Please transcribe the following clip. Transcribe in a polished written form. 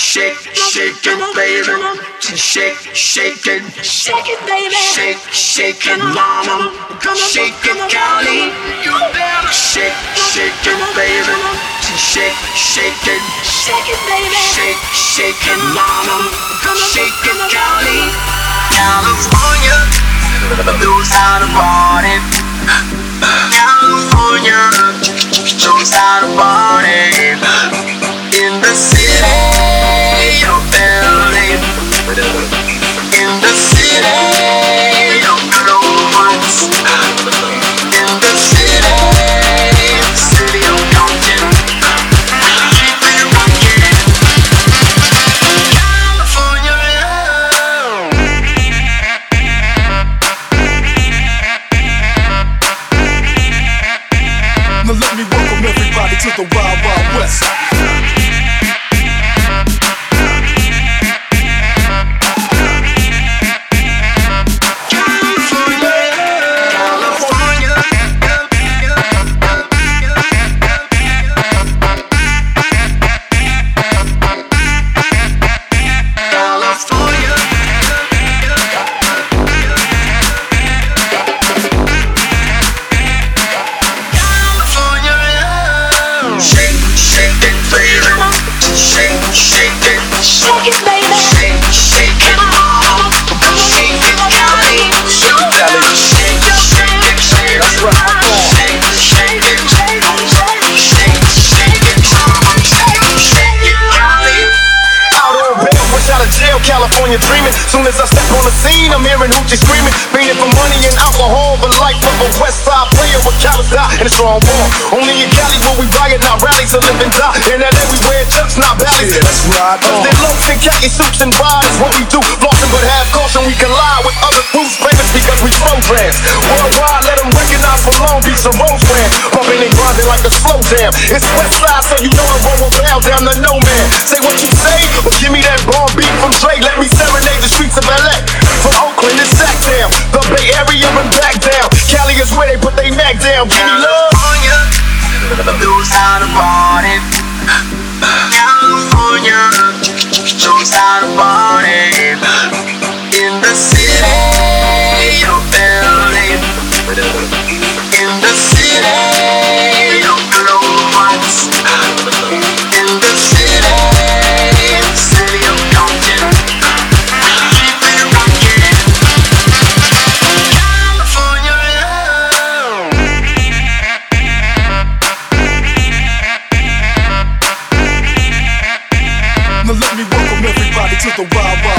shake, shake it, baby. Shake, shake it, Shake it, baby. shake, shake it, mama. Shake it, Cali. You better shake, shake it, baby. Shake, shake it, Shake it, baby. shake, shake it, mama. Shake it, Cali. California knows how to party. California knows how to party. In the city of LA, in the city of good old ones, in the city of Compton, keep it rocking. California. Now let me welcome everybody to the Wild Wild West. Shake, shake it, baby. Shake, shake it, Shake it, baby. shake, shake it, mama. Shake it, Cali. Shake, shake it, shake it, shake it. Shake, shake it, shake it, shake it, mama. Shake it, Cali. Out on bail, fresh out of jail, California dreaming. Soon as I step on the scene, I'm hearing hoochie screaming. Fiending for money and alcohol, the life of a West Side player with callous eye and a strong ball. Only in Cali will we riot, not rallies, to live and die. In LA we wear chucks, not valleys. Yeah, that's right. Cause they're loafs and khaki suits and ride is what we do. Flossing but have caution, we collide with other groups famous because we programs. Worldwide, let them recognize from Long Beach to Roseland. Pumping and grinding like a slow jam. It's West Side, so you know the road will bow down to no man. Say what you say, or give me that bomb beat from Dre. Let me serenade the streets of LA. From Oakland to Sacktown, the Bay Area and back down. Cali is where they put they Mac down. Give me love. California knows how to party. California knows how to party. In the city of LA, in the city of good old ones, in the city of Compton, keep it rocking. California. Now let me welcome everybody to the Wild Wild